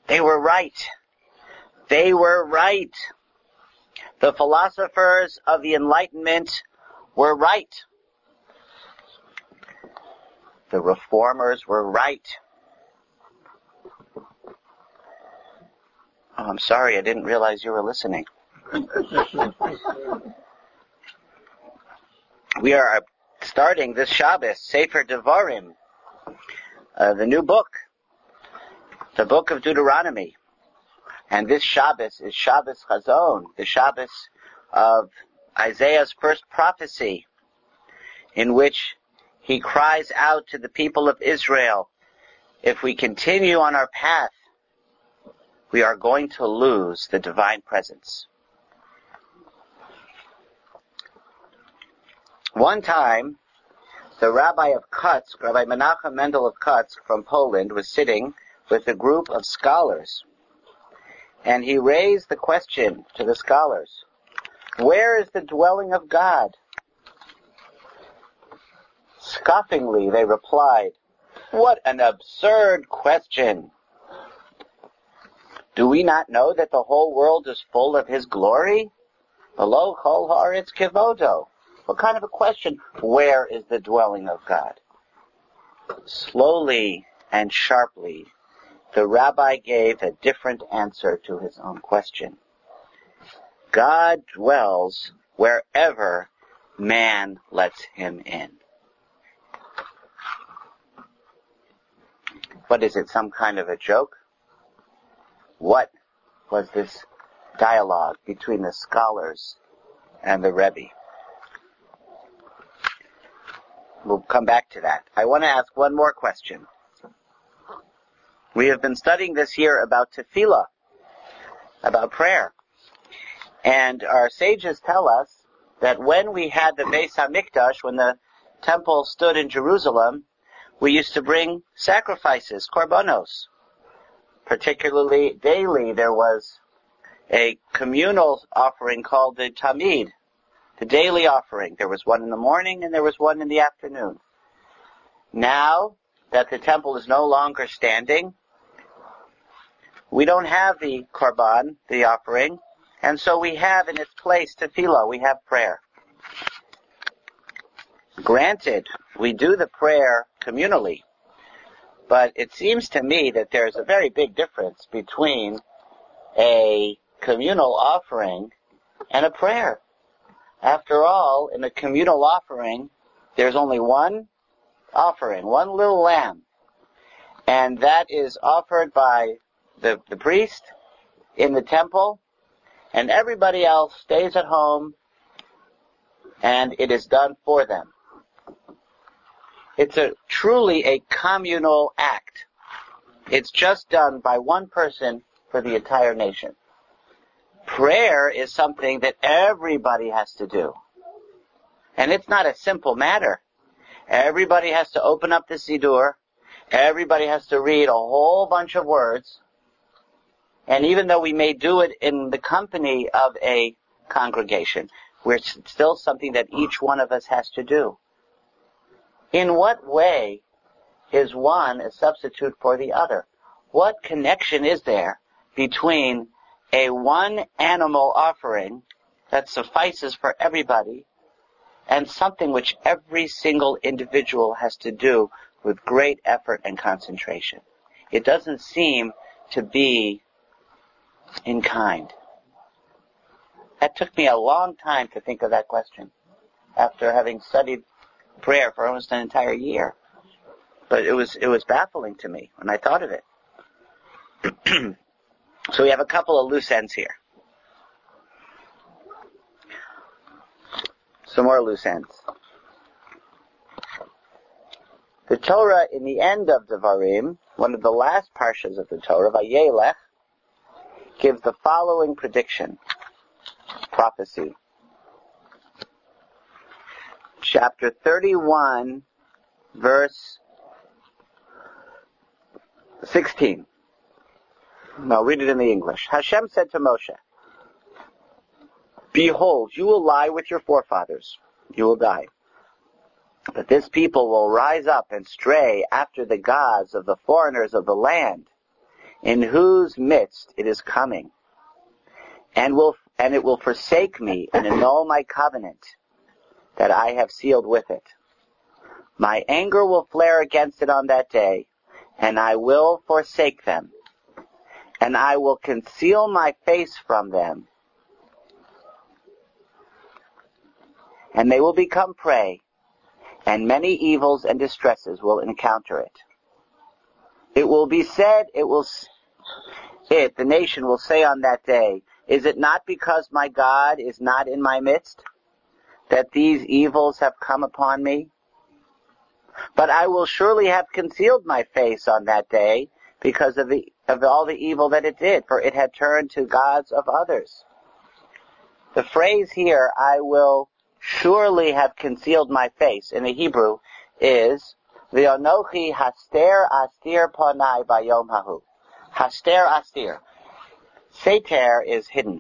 They were right. They were right. The philosophers of the Enlightenment were right. The reformers were right. Oh, I'm sorry, I didn't realize you were listening. We are starting this Shabbos, Sefer Devarim, the new book, the book of Deuteronomy. And this Shabbos is Shabbos Chazon, the Shabbos of Isaiah's first prophecy, in which he cries out to the people of Israel, if we continue on our path, we are going to lose the divine presence. One time, the Rabbi of Kutsk, Rabbi Menachem Mendel of Kutsk from Poland, was sitting with a group of scholars. And he raised the question to the scholars, where is the dwelling of God? Scoffingly, they replied, what an absurd question! Do we not know that the whole world is full of His glory? Below kol haaretz kivodo. What kind of a question? Where is the dwelling of God? Slowly and sharply, the rabbi gave a different answer to his own question. God dwells wherever man lets Him in. What is it, some kind of a joke? What was this dialogue between the scholars and the Rebbe? We'll come back to that. I want to ask one more question. We have been studying this year about tefillah, about prayer. And our sages tell us that when we had the Beis HaMikdash, when the temple stood in Jerusalem, we used to bring sacrifices, korbanos. Particularly daily, there was a communal offering called the Tamid, the daily offering. There was one in the morning and there was one in the afternoon. Now that the temple is no longer standing, we don't have the korban, the offering, and so we have in its place tefillah, we have prayer. Granted, we do the prayer communally, but it seems to me that there's a very big difference between a communal offering and a prayer. After all, in a communal offering, there's only one offering, one little lamb, and that is offered by the priest in the temple, and everybody else stays at home, and it is done for them. It's truly a communal act. It's just done by one person for the entire nation. Prayer is something that everybody has to do. And it's not a simple matter. Everybody has to open up the Siddur. Everybody has to read a whole bunch of words. And even though we may do it in the company of a congregation, it's still something that each one of us has to do. In what way is one a substitute for the other? What connection is there between a one animal offering that suffices for everybody and something which every single individual has to do with great effort and concentration? It doesn't seem to be in kind. That took me a long time to think of that question after having studied prayer for almost an entire year. But it was baffling to me when I thought of it. So we have a couple of loose ends here. Some more loose ends. The Torah, in the end of Devarim, one of the last parshas of the Torah, Vayelech, gives the following prediction, prophecy. Chapter 31, verse 16. No, read it in the English. Hashem said to Moshe, behold, you will lie with your forefathers. You will die. But this people will rise up and stray after the gods of the foreigners of the land. in whose midst it is coming, and it will forsake me and annul my covenant that I have sealed with it. My anger will flare against it on that day, and I will forsake them, and I will conceal my face from them, and they will become prey, and many evils and distresses will encounter it. It will be said, the nation will say on that day, is it not because my God is not in my midst that these evils have come upon me? But I will surely have concealed my face on that day because of all the evil that it did, for it had turned to gods of others. The phrase here, I will surely have concealed my face, in the Hebrew is V'onochi haster astir ponai bayom hahu. Haster astir. Seter is hidden.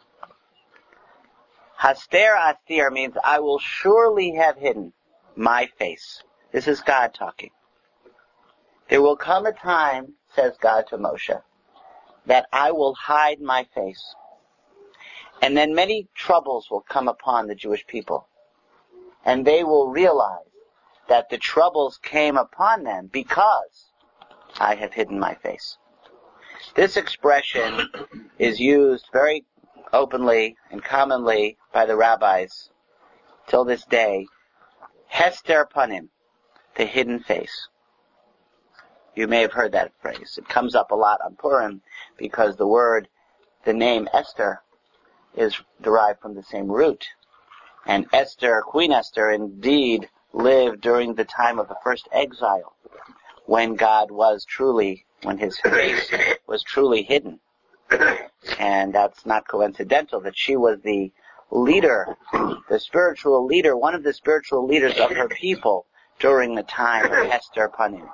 Haster astir means I will surely have hidden my face. This is God talking. There will come a time, says God to Moshe, that I will hide my face. And then many troubles will come upon the Jewish people. And they will realize that the troubles came upon them because I have hidden my face. This expression is used very openly and commonly by the rabbis till this day. Hester panim, the hidden face. You may have heard that phrase. It comes up a lot on Purim because the name Esther is derived from the same root. And Esther, Queen Esther, indeed lived during the time of the first exile, when his face was truly hidden. And that's not coincidental that she was the leader, the spiritual leader, one of the spiritual leaders of her people during the time of Hester Panim.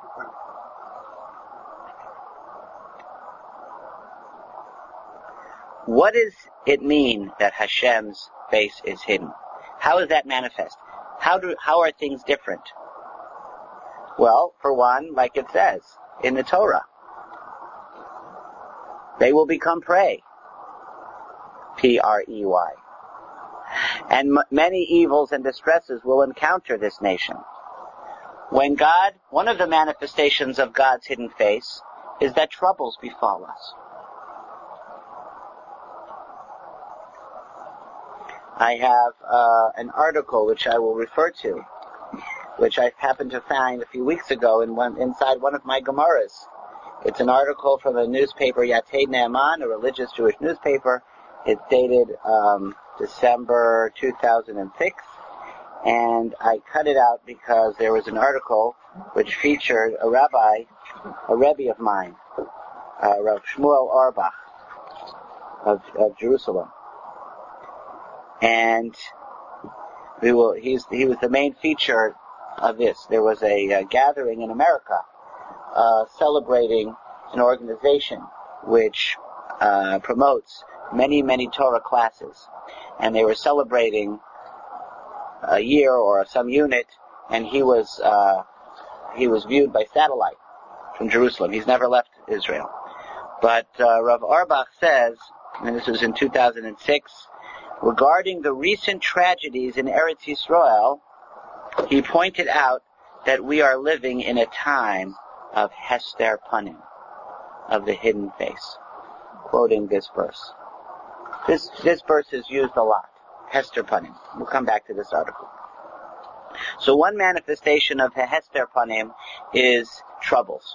What does it mean that Hashem's face is hidden? How is that manifest? How are things different? Well, for one, like it says in the Torah, they will become prey. P-R-E-Y. And many evils and distresses will encounter this nation. One of the manifestations of God's hidden face is that troubles befall us. I have an article which I will refer to, which I happened to find a few weeks ago inside one of my Gemaras. It's an article from a newspaper, Yated Ne'eman, a religious Jewish newspaper. It's dated December 2006, and I cut it out because there was an article which featured a Rebbe of mine, Rav Shmuel Auerbach of Jerusalem. And he was the main feature of this. There was a gathering in America celebrating an organization which promotes many, many Torah classes. And they were celebrating a year or some unit, and he was viewed by satellite from Jerusalem. He's never left Israel. But Rav Auerbach says, and this was in 2006, regarding the recent tragedies in Eretz Yisrael, he pointed out that we are living in a time of Hester Panim, of the hidden face, quoting this verse. This verse is used a lot, Hester Panim. We'll come back to this article. So one manifestation of Hester Panim is troubles.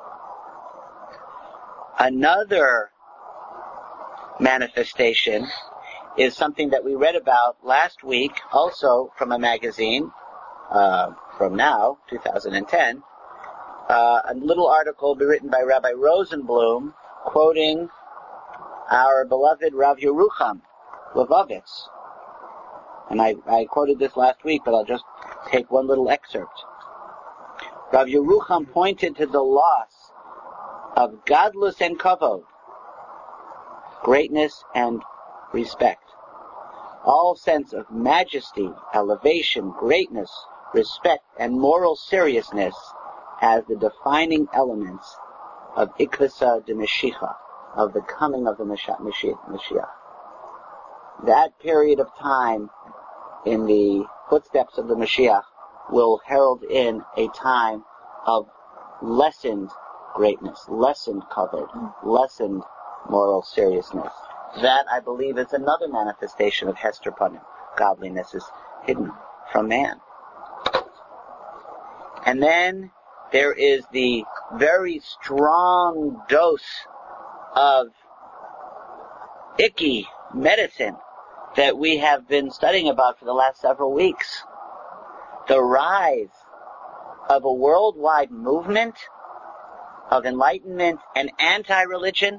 Another manifestation is something that we read about last week, also from a magazine, from now, 2010, a little article written by Rabbi Rosenblum, quoting our beloved Rav Yerucham Levovitz. And I quoted this last week, but I'll just take one little excerpt. Rav Yerucham pointed to the loss of gadlus and kavod, greatness and respect. All sense of majesty, elevation, greatness, respect, and moral seriousness as the defining elements of Ikvisa de Mashiach, of the coming of the Mashiach. That period of time in the footsteps of the Mashiach will herald in a time of lessened greatness, lessened kavod, lessened moral seriousness. That, I believe, is another manifestation of Hester Panim. Godliness is hidden from man. And then there is the very strong dose of icky medicine that we have been studying about for the last several weeks. The rise of a worldwide movement of enlightenment and anti-religion,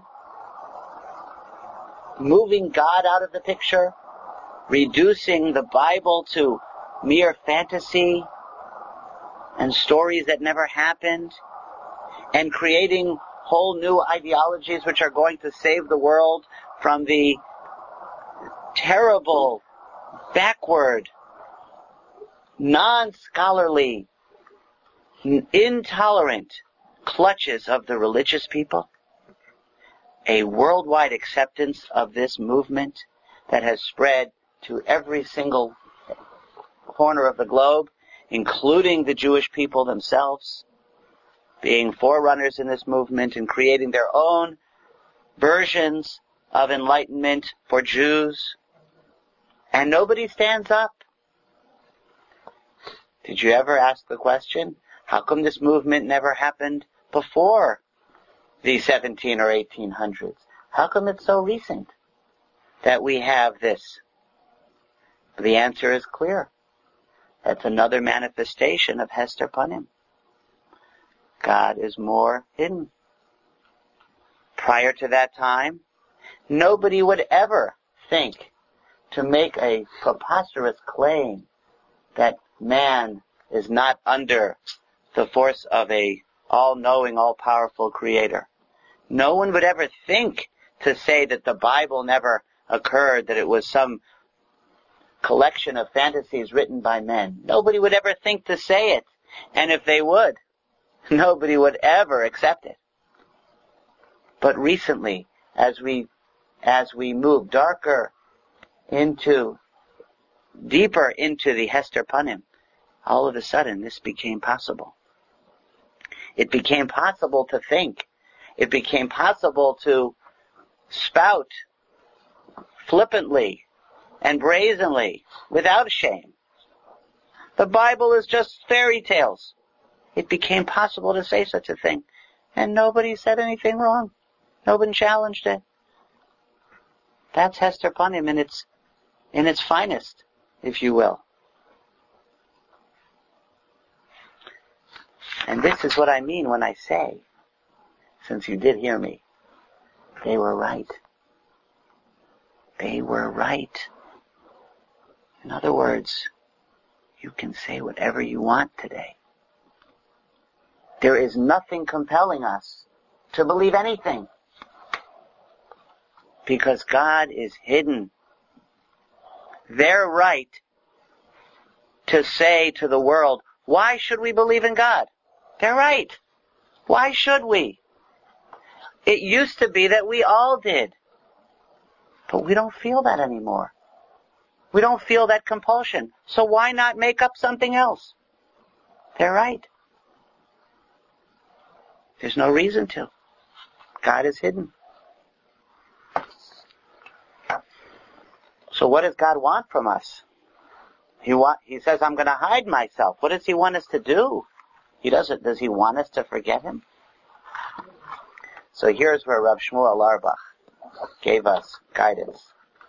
moving God out of the picture, reducing the Bible to mere fantasy and stories that never happened, and creating whole new ideologies which are going to save the world from the terrible, backward, non-scholarly, intolerant clutches of the religious people. A worldwide acceptance of this movement that has spread to every single corner of the globe, including the Jewish people themselves, being forerunners in this movement and creating their own versions of enlightenment for Jews. And nobody stands up. Did you ever ask the question, how come this movement never happened before the 17 or 1800s? How come it's so recent that we have this? The answer is clear. That's another manifestation of Hester Panim. God is more hidden. Prior to that time, nobody would ever think to make a preposterous claim that man is not under the force of a all-knowing, all-powerful creator. No one would ever think to say that the Bible never occurred, that it was some collection of fantasies written by men. Nobody would ever think to say it. And if they would, nobody would ever accept it. But recently, as we move deeper into the Hester Panim, all of a sudden this became possible. It became possible to think. It became possible to spout flippantly and brazenly, without shame. The Bible is just fairy tales. It became possible to say such a thing. And nobody said anything wrong. Nobody challenged it. That's Hester Panim in its finest, if you will. And this is what I mean when I say, since you did hear me, they were right. They were right. In other words, you can say whatever you want today. There is nothing compelling us to believe anything. Because God is hidden. They're right to say to the world, why should we believe in God? They're right. Why should we? It used to be that we all did. But we don't feel that anymore. We don't feel that compulsion. So why not make up something else? They're right. There's no reason to. God is hidden. So what does God want from us? He says, I'm going to hide myself. What does he want us to do? Does he want us to forget him? So here's where Rav Shmuel Auerbach gave us guidance.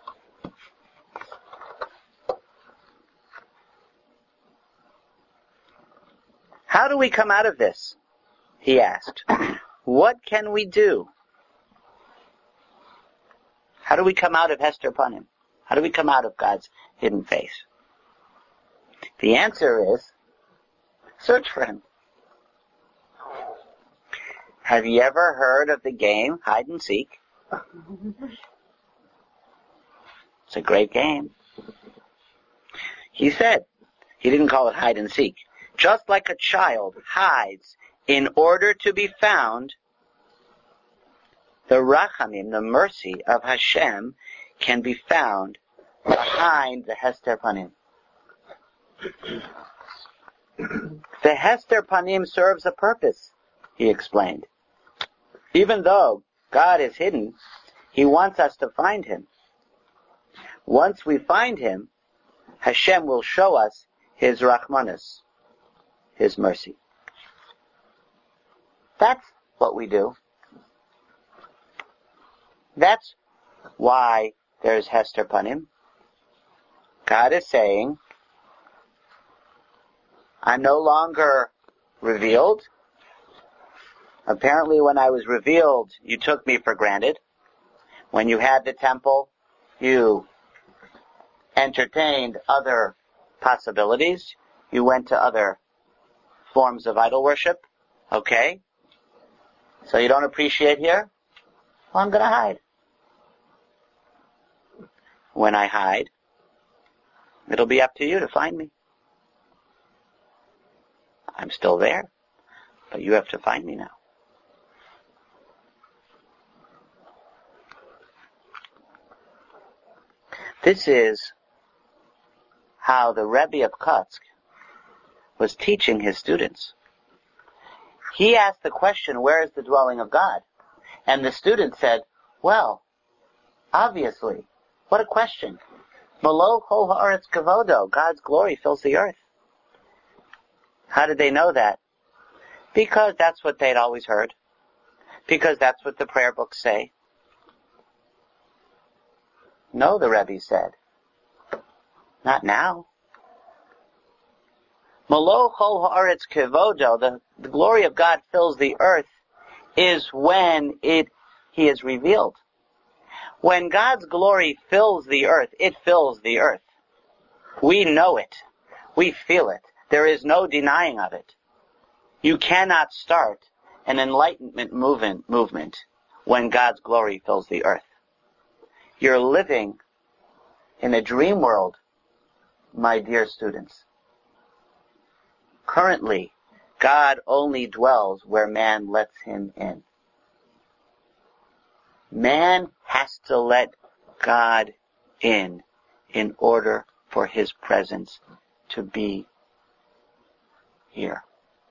How do we come out of this? He asked. What can we do? How do we come out of Hester Panim? How do we come out of God's hidden face? The answer is, search for him. Have you ever heard of the game hide and seek? It's a great game. He said, he didn't call it hide and seek. Just like a child hides in order to be found, The Rachamim, the mercy of Hashem, can be found behind the Hester Panim. The Hester Panim serves a purpose, he explained. Even though God is hidden, he wants us to find him. Once we find him, Hashem will show us his Rachmanis, his mercy. That's what we do. That's why there's Hester Panim. God is saying, I'm no longer revealed. Apparently when I was revealed, you took me for granted. When you had the temple, you entertained other possibilities. You went to other forms of idol worship. Okay? So you don't appreciate here? Well, I'm going to hide. When I hide, it'll be up to you to find me. I'm still there, but you have to find me now. This is how the Rebbe of Kotsk was teaching his students. He asked the question, where is the dwelling of God? And the student said, well, obviously, what a question. Below kol haaretz kavodo, God's glory fills the earth. How did they know that? Because that's what they'd always heard. Because that's what the prayer books say. No, the Rebbe said. Not now. Below kol haaretz kavodo, the glory of God fills the earth, is when he is revealed. When God's glory fills the earth, it fills the earth. We know it. We feel it. There is no denying of it. You cannot start an enlightenment movement when God's glory fills the earth. You're living in a dream world, my dear students. Currently, God only dwells where man lets him in. Man has to let God in order for his presence to be here.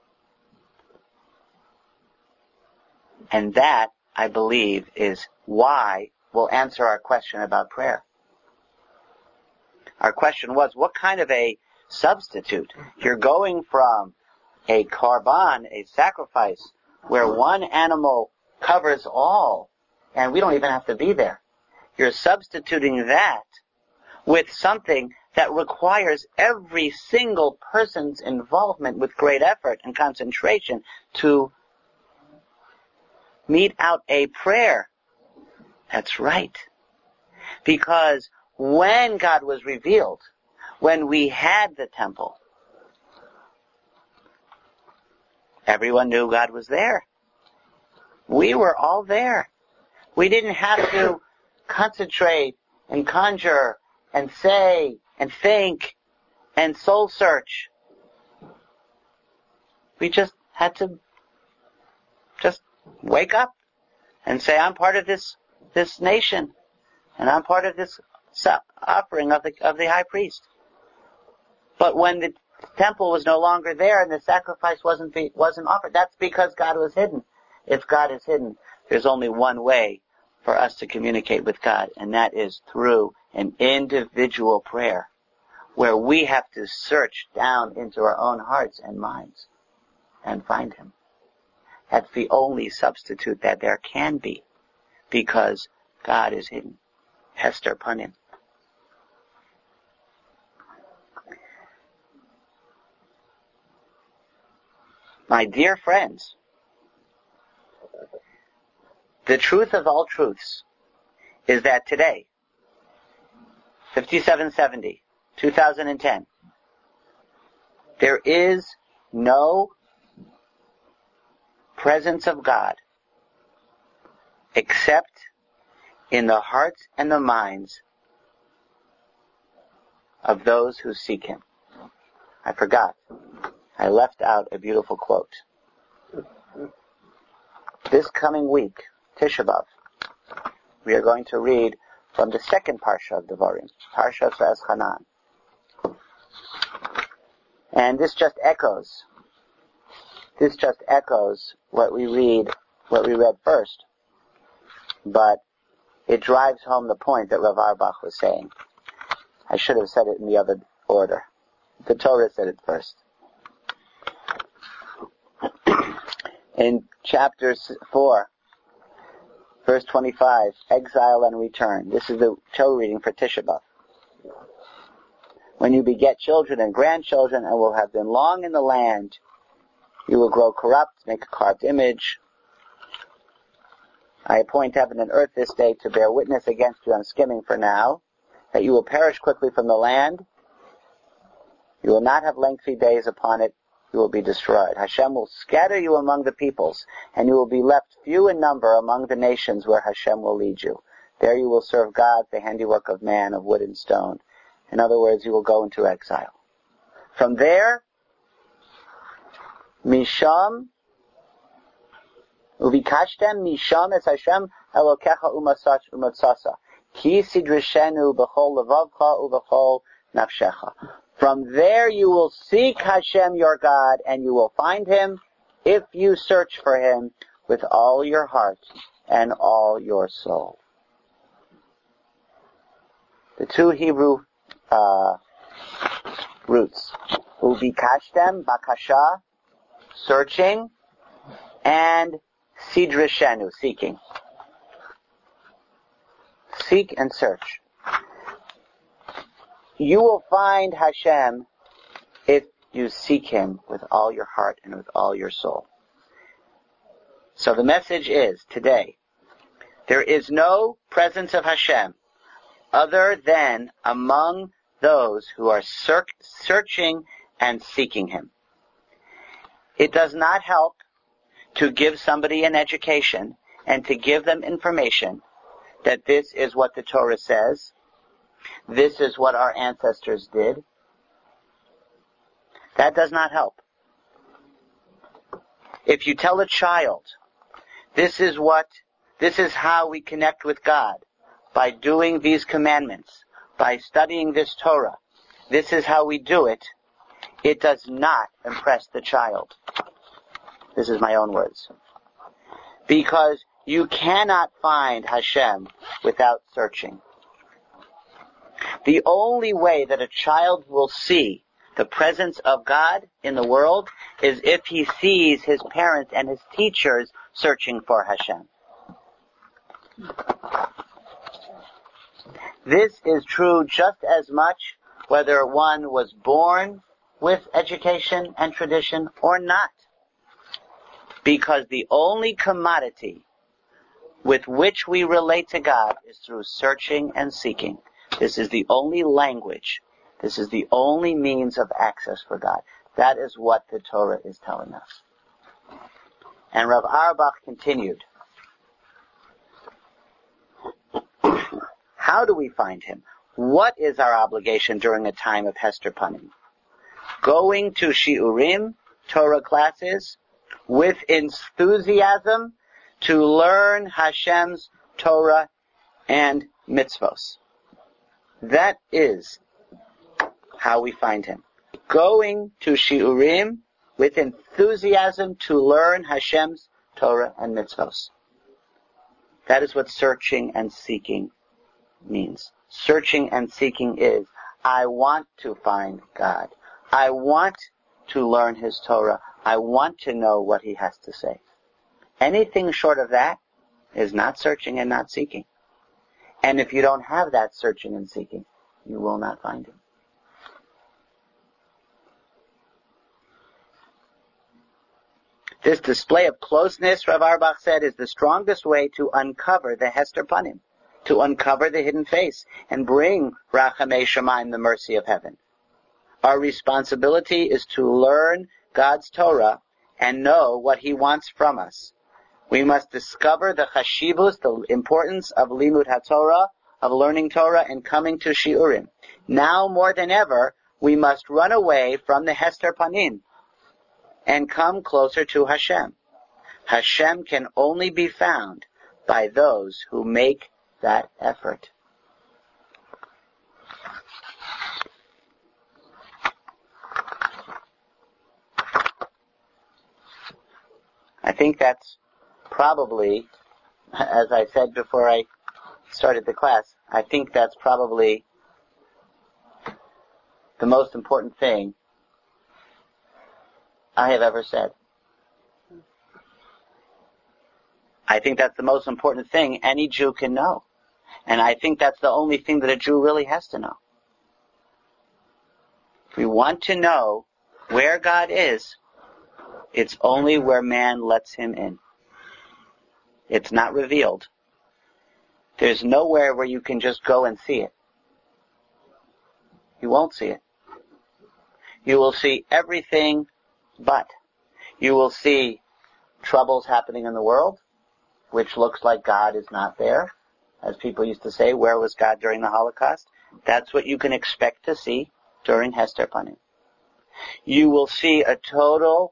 And that, I believe, is why we'll answer our question about prayer. Our question was, what kind of a substitute? You're going from a korban, a sacrifice, where one animal covers all, and we don't even have to be there. You're substituting that with something that requires every single person's involvement with great effort and concentration to mete out a prayer. That's right. Because when God was revealed, when we had the temple, everyone knew God was there. We were all there. We didn't have to concentrate and conjure and say and think and soul search. We just had to just wake up and say, I'm part of this nation, and I'm part of this offering of the high priest. But when the temple was no longer there and the sacrifice wasn't offered, that's because God was hidden. If God is hidden, there's only one way for us to communicate with God, and that is through an individual prayer, where we have to search down into our own hearts and minds and find him. That's the only substitute that there can be, because God is hidden. Hester Panim. My dear friends, the truth of all truths is that today, 5770, 2010, there is no presence of God except in the hearts and the minds of those who seek him. I forgot. I left out a beautiful quote. This coming week, Tisha B'Av, we are going to read from the second Parsha of Devarim, Parsha Va'eschanan. And this just echoes what we read what we read first, but it drives home the point that Rav Auerbach was saying. I should have said it in the other order. The Torah said it first. In chapter 4, verse 25, exile and return. This is the Torah reading for Tisha B'Av. When you beget children and grandchildren and will have been long in the land, you will grow corrupt, make a carved image. I appoint heaven and earth this day to bear witness against you. I'm skimming for now, that you will perish quickly from the land. You will not have lengthy days upon it. You will be destroyed. Hashem will scatter you among the peoples, and you will be left few in number among the nations where Hashem will lead you. There you will serve God, the handiwork of man, of wood and stone. In other words, you will go into exile. From there, Misham, Uvikashtem Misham es Hashem Elokecha umatzasa. Ki sidrishenu b'chol levavcha uv'chol nafshecha. From there you will seek Hashem your God, and you will find Him if you search for Him with all your heart and all your soul. The two Hebrew roots. Uvikashtem, bakasha, searching, and sidrishenu, seeking. Seek and search. You will find Hashem if you seek Him with all your heart and with all your soul. So the message is, today, there is no presence of Hashem other than among those who are searching and seeking Him. It does not help to give somebody an education and to give them information that this is what the Torah says, this is what our ancestors did. That does not help. If you tell a child, this is how we connect with God, by doing these commandments, by studying this Torah, this is how we do it, it does not impress the child. This is my own words. Because you cannot find Hashem without searching. The only way that a child will see the presence of God in the world is if he sees his parents and his teachers searching for Hashem. This is true just as much whether one was born with education and tradition or not. Because the only commodity with which we relate to God is through searching and seeking. This is the only language. This is the only means of access for God. That is what the Torah is telling us. And Rav Auerbach continued. How do we find Him? What is our obligation during a time of Hester Panim? Going to Shiurim, Torah classes, with enthusiasm to learn Hashem's Torah and mitzvos. That is how we find Him. Going to Shiurim with enthusiasm to learn Hashem's Torah and mitzvos. That is what searching and seeking means. Searching and seeking is, I want to find God. I want to learn His Torah. I want to know what He has to say. Anything short of that is not searching and not seeking. And if you don't have that searching and seeking, you will not find Him. This display of closeness, Rav Auerbach said, is the strongest way to uncover the Hester Panim, to uncover the hidden face, and bring Rachamei Shamayim, the mercy of heaven. Our responsibility is to learn God's Torah and know what He wants from us. We must discover the chashivus, the importance of limud haTorah, of learning Torah and coming to shiurim. Now more than ever, we must run away from the Hester Panim and come closer to Hashem. Hashem can only be found by those who make that effort. I think that's probably, as I said before I started the class, I think that's probably the most important thing I have ever said. I think that's the most important thing any Jew can know. And I think that's the only thing that a Jew really has to know. If we want to know where God is, it's only where man lets him in. It's not revealed. There's nowhere where you can just go and see it. You won't see it. You will see everything but. You will see troubles happening in the world, which looks like God is not there. As people used to say, where was God during the Holocaust? That's what you can expect to see during Hester Panim. You will see a total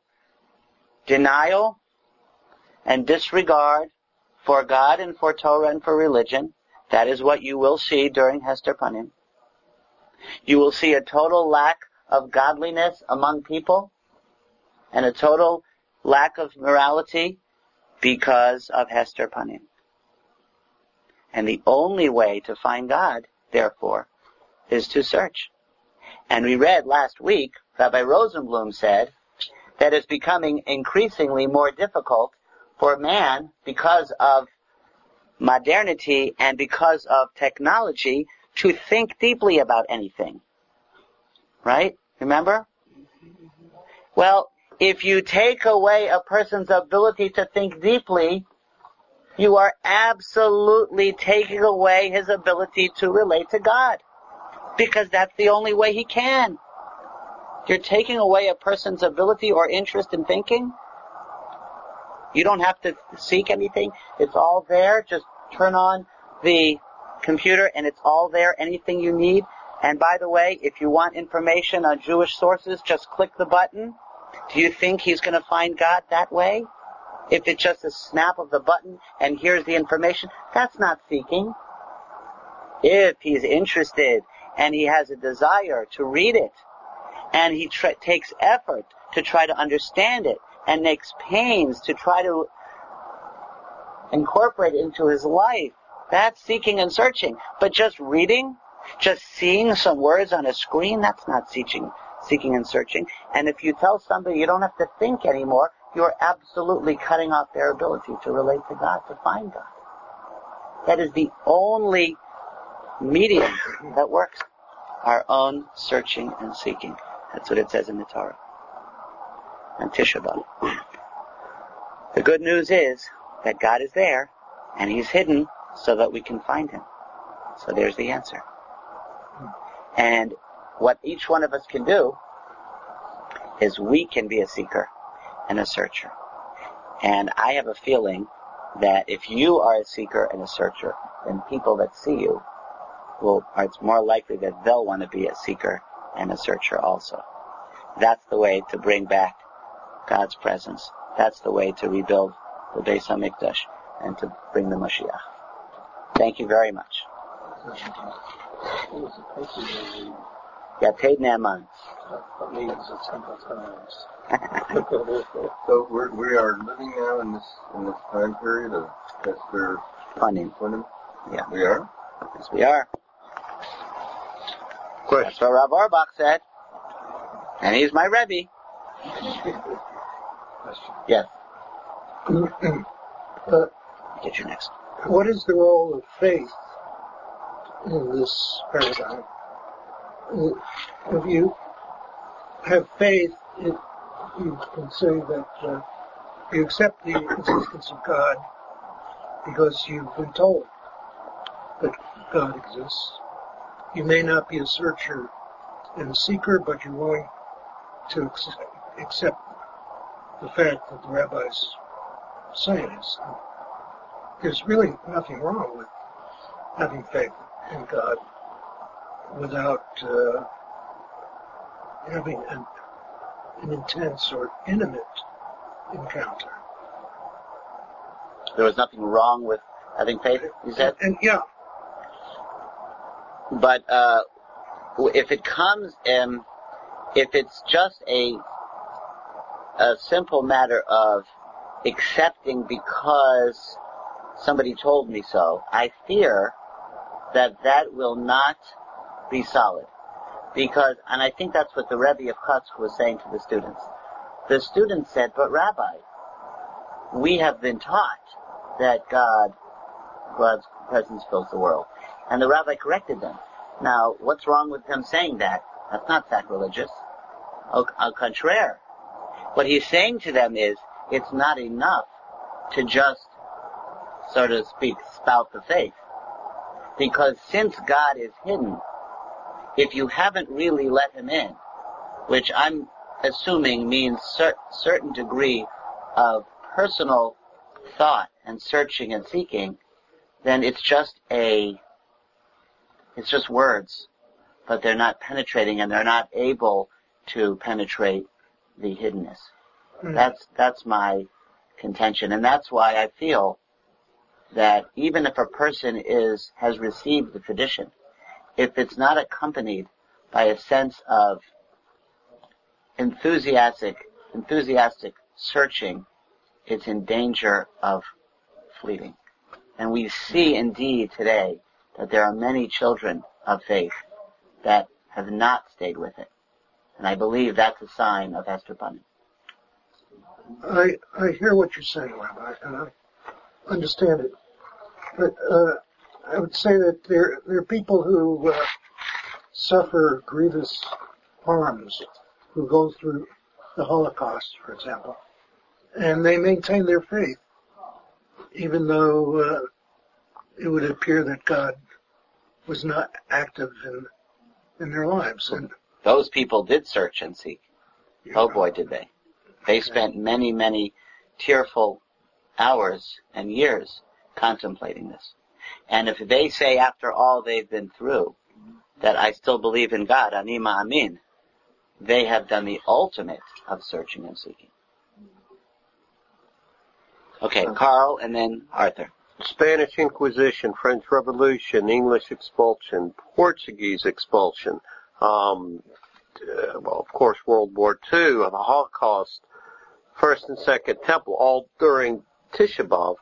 denial and disregard for God and for Torah and for religion. That is what you will see during Hester Panim. You will see a total lack of godliness among people and a total lack of morality because of Hester Panim. And the only way to find God, therefore, is to search. And we read last week, Rabbi Rosenblum said, that it's becoming increasingly more difficult for man, because of modernity and because of technology, to think deeply about anything. Right? Remember? Well, if you take away a person's ability to think deeply, you are absolutely taking away his ability to relate to God. Because that's the only way he can. You're taking away a person's ability or interest in thinking. You don't have to seek anything. It's all there. Just turn on the computer and it's all there. Anything you need. And by the way, if you want information on Jewish sources, just click the button. Do you think he's going to find God that way? If it's just a snap of the button and here's the information, that's not seeking. If he's interested and he has a desire to read it, and he takes effort to try to understand it, and makes pains to try to incorporate it into his life, that's seeking and searching. But just reading, just seeing some words on a screen, that's not seeking and searching. And if you tell somebody you don't have to think anymore, you're absolutely cutting off their ability to relate to God, to find God. That is the only medium that works. Our own searching and seeking. That's what it says in the Torah. And Tisha B'Av. The good news is that God is there, and He's hidden so that we can find Him. So there's the answer. And what each one of us can do is we can be a seeker and a searcher. And I have a feeling that if you are a seeker and a searcher, then people that see you it's more likely that they'll want to be a seeker and a searcher also. That's the way to bring back God's presence. That's the way to rebuild the Beis HaMikdash and to bring the Mashiach. Thank you very much. Yated Ne'eman. That means it's 100 times. So we are living now in this time period of Hester Panim. Yeah. We are? Yes, we are. Question. That's what Rav Auerbach said. And he's my Rebbe. Yes. Get you next. What is the role of faith in this paradigm? If you have faith, you can say that you accept the existence of God because you've been told that God exists. You may not be a searcher and a seeker, but you're willing to accept the fact that the rabbis say this. There's really nothing wrong with having faith in God without having an intense or intimate encounter. There was nothing wrong with having faith, you said? And yeah, But if it comes, if it's just a simple matter of accepting because somebody told me so, I fear that will not be solid. Because, and I think that's what the Rebbe of Kutsk was saying to the students. The students said, but Rabbi, we have been taught that God's presence fills the world. And the Rabbi corrected them. Now, what's wrong with them saying that? That's not sacrilegious. Au contraire. What he's saying to them is, it's not enough to just, so to speak, spout the faith. Because since God is hidden, if you haven't really let him in, which I'm assuming means certain degree of personal thought and searching and seeking, then it's just words, but they're not penetrating and they're not able to penetrate the hiddenness. That's my contention, and that's why I feel that even if a person has received the tradition, if it's not accompanied by a sense of enthusiastic searching, it's in danger of fleeting. And we see indeed today that there are many children of faith that have not stayed with it. And I believe that's a sign of Hester Panim. I hear what you're saying, Rabbi, and I understand it. But I would say that there are people who suffer grievous harms, who go through the Holocaust, for example, and they maintain their faith, even though it would appear that God was not active in their lives. And those people did search and seek. Oh boy, did they. They spent many, many tearful hours and years contemplating this. And if they say after all they've been through that I still believe in God, Ani Ma'amin, they have done the ultimate of searching and seeking. Okay, Carl and then Arthur. Spanish Inquisition, French Revolution, English expulsion, Portuguese expulsion, well, of course, World War II, the Holocaust, First and Second Temple, all during Tisha B'Av.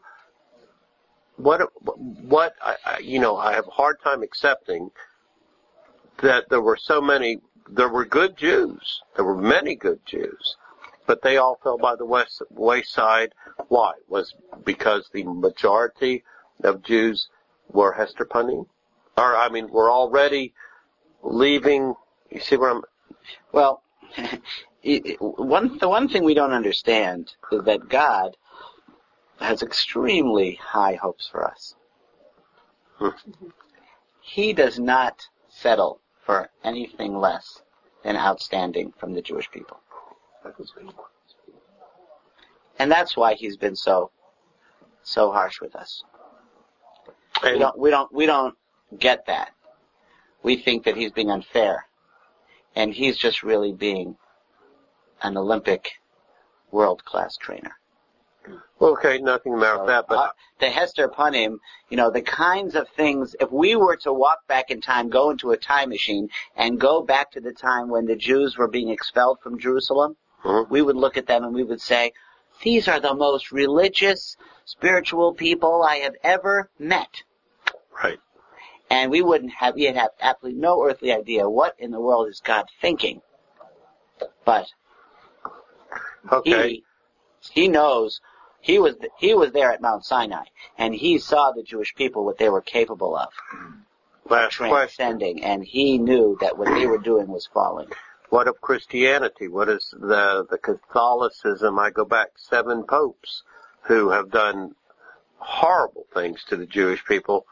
I have a hard time accepting that there were good Jews. There were many good Jews, but they all fell by the wayside. Why? Was because the majority of Jews were Hester Panim? Were already leaving. You see where I'm? Well, the one thing we don't understand is that God has extremely high hopes for us. He does not settle for anything less than outstanding from the Jewish people. And that's why he's been so harsh with us. We don't get that. We think that he's being unfair. And he's just really being an Olympic world-class trainer. Okay, nothing about that, but the Hester Panim, the kinds of things, if we were to walk back in time, go into a time machine, and go back to the time when the Jews were being expelled from Jerusalem, we would look at them and we would say, these are the most religious, spiritual people I have ever met. Right. And we'd have absolutely no earthly idea what in the world is God thinking. But okay. He knows. He was there at Mount Sinai, and he saw the Jewish people, what they were capable of. Last transcending, question. And he knew that what they were doing was falling. What of Christianity? What is the Catholicism? I go back 7 popes who have done horrible things to the Jewish people,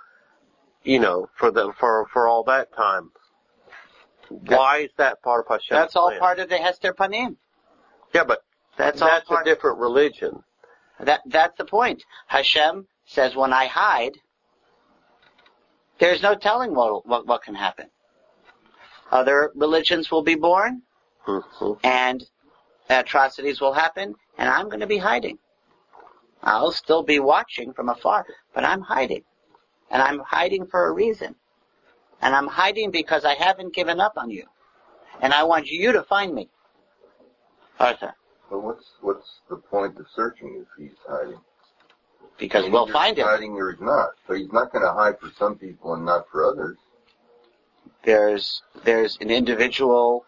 for all that time. Why is that part of Hashem's That's all plan? part of the Hester Panim. Yeah, but that's a different religion. That's the point. Hashem says, when I hide, there's no telling what can happen. Other religions will be born, and atrocities will happen, and I'm going to be hiding. I'll still be watching from afar, but I'm hiding. And I'm hiding for a reason. And I'm hiding because I haven't given up on you. And I want you to find me. Arthur. But what's the point of searching if he's hiding? Because we'll find him. He's hiding or he's not. So he's not going to hide for some people and not for others. There's an individual,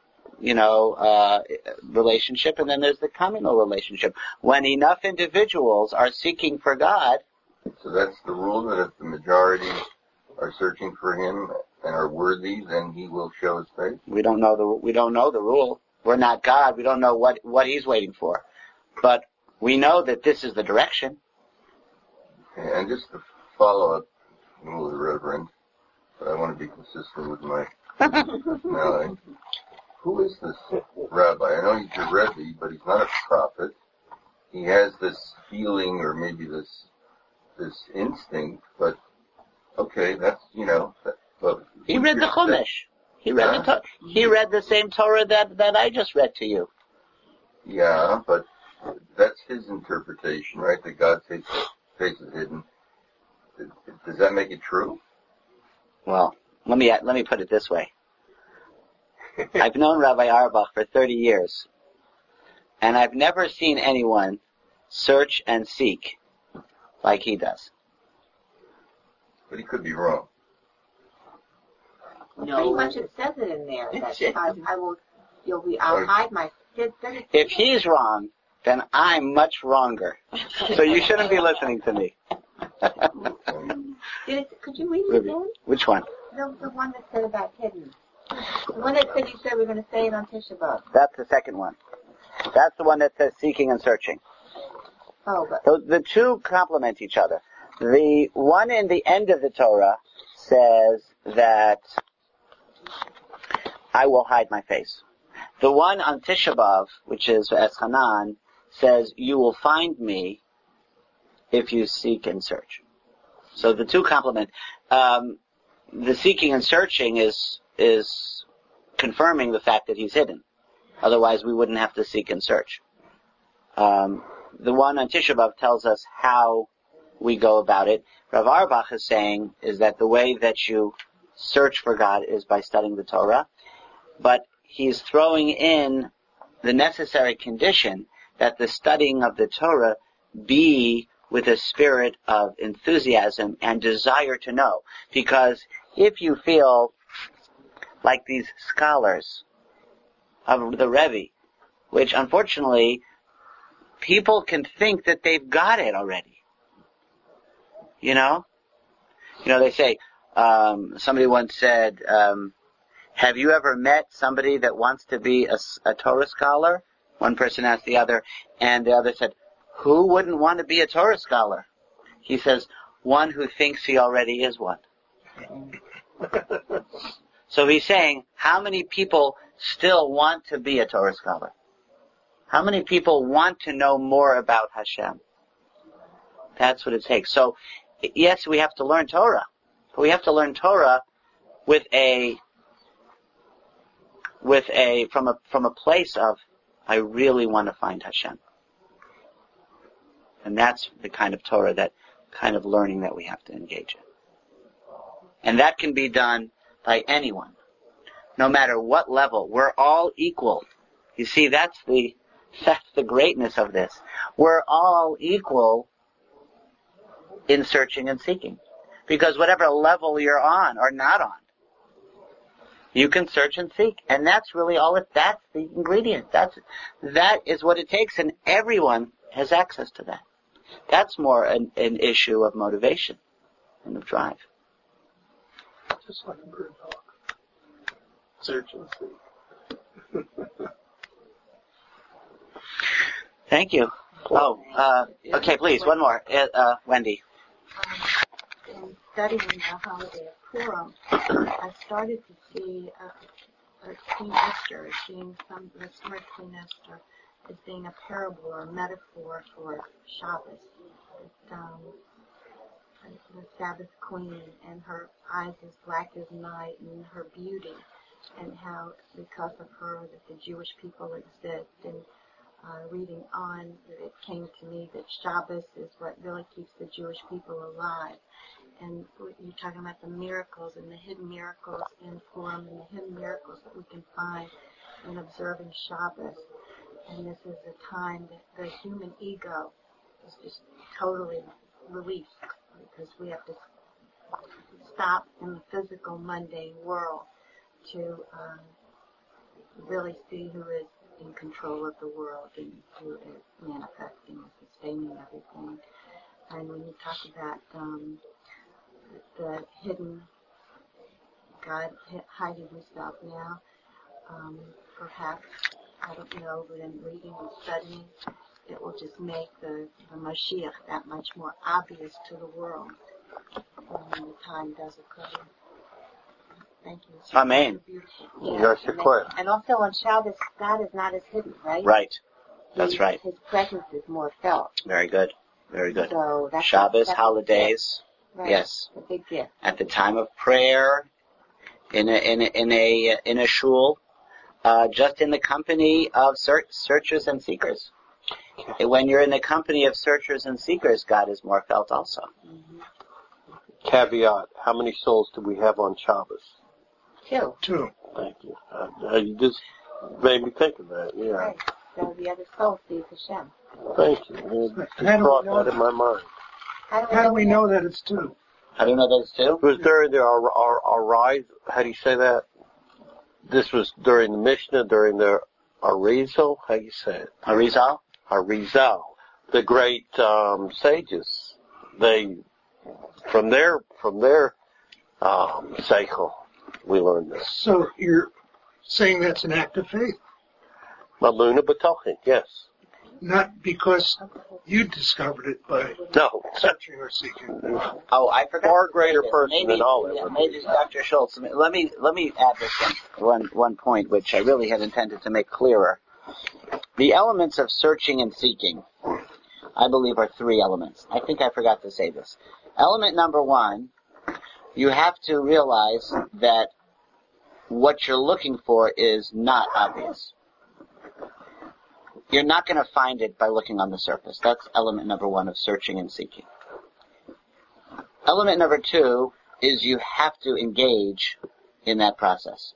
relationship, and then there's the communal relationship. When enough individuals are seeking for God. So that's the rule, that if the majority are searching for him and are worthy, then he will show his face? We don't know the rule. We're not God. We don't know what he's waiting for. But we know that this is the direction. Okay, and just to follow up, a little irreverent, but I want to be consistent with my personality. Who is this rabbi? I know he's a Rebbe, but he's not a prophet. He has this feeling, or maybe this instinct, but okay, that's, but he read the Chumash. He read the same Torah that I just read to you. Yeah, but that's his interpretation, right? That God's face is hidden. Does that make it true? Well, let me put it this way. I've known Rabbi Auerbach for 30 years, and I've never seen anyone search and seek like he does. But he could be wrong. No. Pretty much it says it in there that I'll hide my. If he's wrong, then I'm much wronger. So you shouldn't be listening to me. Could you read it again? Which one? The one that said about hidden. The one that said you said we're going to say it on Tisha B'Av. That's the second one. That's the one that says seeking and searching. Oh, but so the two complement each other. The one in the end of the Torah says that I will hide my face. The one on Tisha B'Av, which is Eschanan, says you will find me if you seek and search. So the two complement. The seeking and searching is confirming the fact that he's hidden. Otherwise, we wouldn't have to seek and search. The one on Tisha B'Av tells us how we go about it. Rav Auerbach is saying is that the way that you search for God is by studying the Torah, but he's throwing in the necessary condition that the studying of the Torah be with a spirit of enthusiasm and desire to know. Because if you feel like these scholars of the Rebbe, which unfortunately people can think that they've got it already. They say, somebody once said, have you ever met somebody that wants to be a Torah scholar? One person asked the other, and the other said, who wouldn't want to be a Torah scholar? He says, one who thinks he already is one. So he's saying, how many people still want to be a Torah scholar? How many people want to know more about Hashem? That's what it takes. So, yes, we have to learn Torah. But we have to learn Torah from a place of, I really want to find Hashem. And that's the kind of Torah, that kind of learning that we have to engage in. And that can be done by anyone. No matter what level. We're all equal. You see, that's the greatness of this. We're all equal in searching and seeking. Because whatever level you're on or not on, you can search and seek. And that's really that's the ingredient. That is what it takes, and everyone has access to that. That's more an issue of motivation and of drive. Just like a bird dog. Search and seek. Thank you. Okay, please, one more. Wendy. In studying the holiday of Purim, I started to see Queen Esther as being the story of Queen Esther as being a parable or a metaphor for Shabbos. The Sabbath queen, and her eyes as black as night, and her beauty, and how because of her that the Jewish people exist. And reading on, it came to me that Shabbos is what really keeps the Jewish people alive. and you're talking about the miracles and the hidden miracles in Purim and the hidden miracles that we can find in observing Shabbos. And this is a time that the human ego is just totally released, because we have to stop in the physical, mundane world to really see who is in control of the world and who is manifesting and sustaining everything. And when you talk about the hidden God hiding himself now, perhaps, I don't know, but in reading and studying, it will just make the Mashiach that much more obvious to the world when the time does occur. Thank you. It's Amen. beautiful. Yes, you're clear. And also on Shabbos, God is not as hidden, right? Right. That's right. His presence is more felt. Very good. Very good. So that's Shabbos, that's holidays. right. Yes. A big gift. At the time of prayer, in a shul, just in the company of searchers and seekers. When you're in the company of searchers and seekers, God is more felt also. Caveat, how many souls do we have on Shabbos? 2. 2. Thank you. You just made me think of that, yeah. Right. So the other soul sees Hashem. Thank you. You just How do we brought know that in my mind. How do we know that it's 2? How do you know those two? It was during our rise, how do you say that? This was during the Mishnah, during the Arizal, how do you say it? Arizal? Arizal. The great sages, they, from their seichel, we learned this. So you're saying that's an act of faith, Maluna B'tochin, yes. not because you discovered it by No. searching or seeking. Oh, I forgot. Far to say greater this. person than all of Yeah, them. maybe Dr. Schultz. Let me add this one point, which I really had intended to make clearer. The elements of searching and seeking, I believe, are 3 elements. I think I forgot to say this. Element number 1, you have to realize that what you're looking for is not obvious. You're not going to find it by looking on the surface. That's element number 1 of searching and seeking. Element number 2 is you have to engage in that process.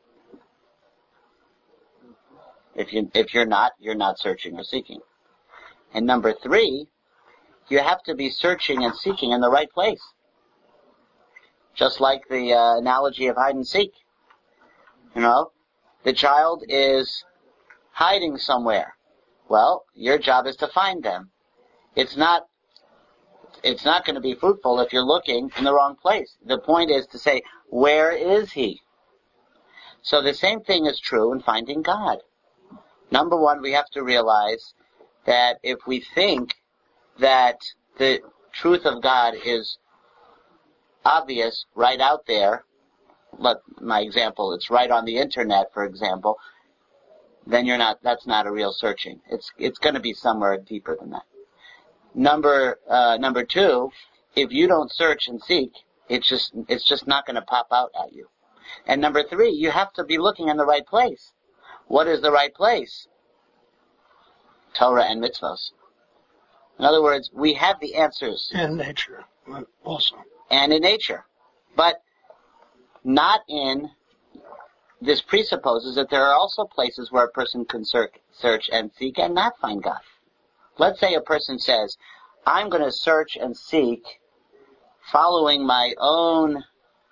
If you're not searching or seeking. And number 3, you have to be searching and seeking in the right place. Just like the analogy of hide and seek. You know, the child is hiding somewhere. Well, your job is to find them. It's not going to be fruitful if you're looking in the wrong place. The point is to say, where is he? So the same thing is true in finding God. Number 1, we have to realize that if we think that the truth of God is obvious right out there, my example, it's right on the internet, for example, then that's not a real searching. It's going to be somewhere deeper than that. Number 2, if you don't search and seek, it's just not going to pop out at you. And number 3, you have to be looking in the right place. What is the right place? Torah and mitzvos. In other words, we have the answers. And nature, also. And in nature. But not in, this presupposes that there are also places where a person can search and seek and not find God. Let's say a person says, I'm going to search and seek following my own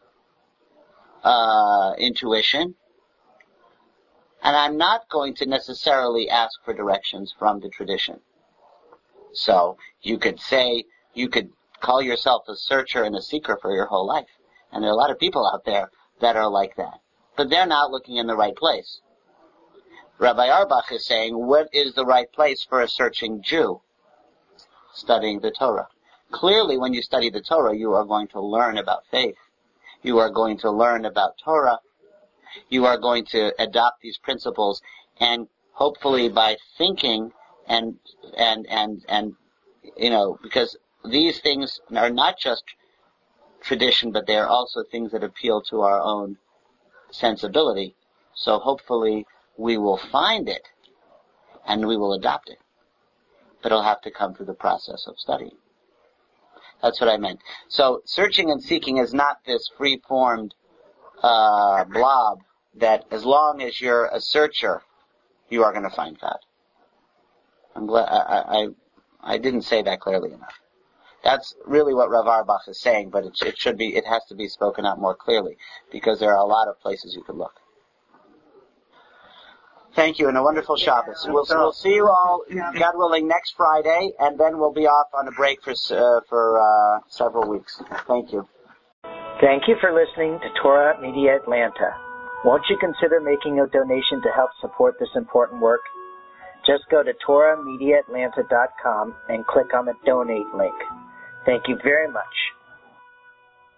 intuition, and I'm not going to necessarily ask for directions from the tradition. So you could call yourself a searcher and a seeker for your whole life. And there are a lot of people out there that are like that. But they're not looking in the right place. Rabbi Auerbach is saying, what is the right place for a searching Jew? Studying the Torah. Clearly, when you study the Torah, you are going to learn about faith. You are going to learn about Torah. You are going to adopt these principles, and hopefully by thinking and because these things are not just tradition, but they are also things that appeal to our own sensibility. So hopefully we will find it and we will adopt it. But it'll have to come through the process of studying. That's what I meant. So searching and seeking is not this free-formed blob that as long as you're a searcher, you are going to find God. I'm glad I didn't say that clearly enough. That's really what Rav Auerbach is saying, but it has to be spoken out more clearly, because there are a lot of places you could look. Thank you, and a wonderful Shabbos. We'll see you all, God willing, next Friday, and then we'll be off on a break for several weeks. Thank you. Thank you for listening to Torah Media Atlanta. Won't you consider making a donation to help support this important work? Just go to TorahMediaAtlanta.com and click on the donate link. Thank you very much.